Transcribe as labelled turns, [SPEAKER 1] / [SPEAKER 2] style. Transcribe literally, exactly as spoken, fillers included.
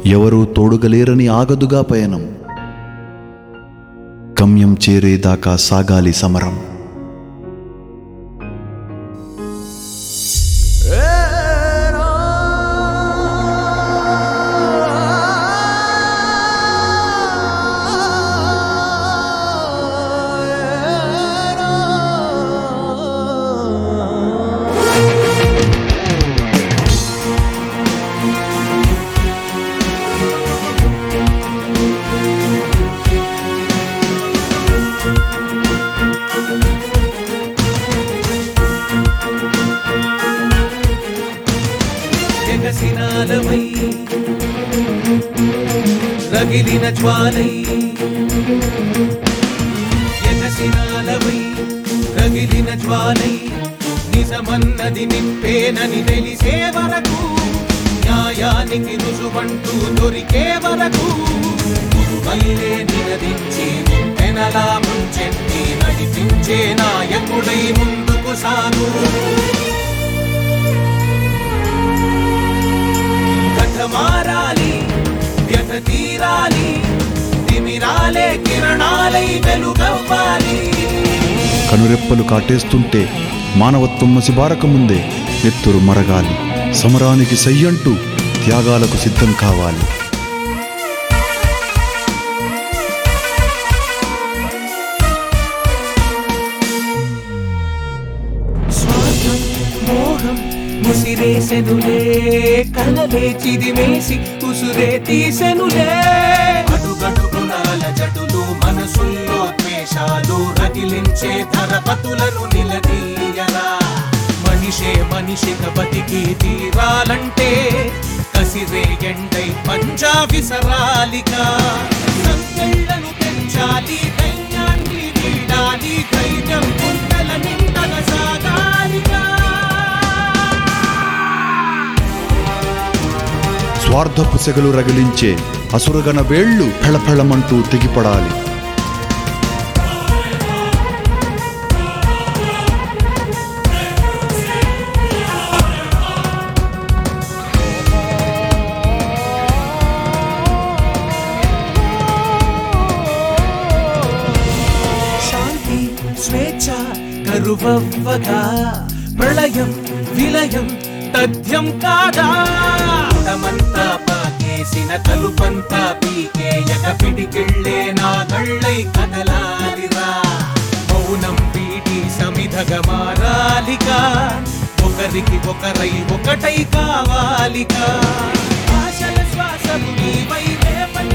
[SPEAKER 1] ఎవరూ తోడుగలేరని ఆగదుగా పయనం. గమ్యం చేరేదాకా సాగాలి సమరం.
[SPEAKER 2] జగసినాలమై రగిలిన జ్వాలై జగసినాలమై రగిలిన జ్వాలై నిజమన్నది నిప్పేనని తెలిసే వరకు, న్యాయానికి రుజువంటూ దొరికే వరకు మల్లే నినదించి పెనలా ముంచెత్తి నడిపించే నాయకుడై ముందుకు సాగు. మారాలి వ్యథ తీరాలి, తిమిరాలే కిరణాలై వెలుగవ్వాలి.
[SPEAKER 1] కనురెప్పలు కాటేస్తుంటే మానవత్వం మసిబారక ముందే నెత్తురు మరగాలి. సమరానికి సయ్యంటూ త్యాగాలకు సిద్ధం కావాలి.
[SPEAKER 2] స్వార్థం మోహం ముసిరేసెనులే, కలలే చిదిమేసి ఉసురే తీసెనులే. అడుగడుగునాల జటులు మనసుల్లో ద్వేషాలు రగిలించే ధరపతులను నిలదీయరా. మనిషే మనిషిగా బతికి తీరాలంటే కసిరే ఎండై పంజా విసరాలిగా. సంకెళ్ళను పెంచాలి, దైన్యాన్ని వీడాలి, ధైర్యం గుండెల నిండగా సాగాలిగా.
[SPEAKER 1] స్వార్థపు సెగలు రగిలించే అసురగణ వేళ్లు ఫళఫళమంటూ తెగిపడాలి.
[SPEAKER 2] శాంతి స్వేచ్ఛ కరువవ్వగా, ప్రళయం విలయం తథ్యం కాదా. మనమంతా పాకేసిన కలుపంతా పీకేయక పిడికిళ్ళే నాగళ్ళై కదలాలిరా. మౌనం వీడి సమిధగా మారాలిగా, ఒకరికి ఒకరై ఒకటై కావాలిగా. ఆశల శ్వాసము నీవై రేపటి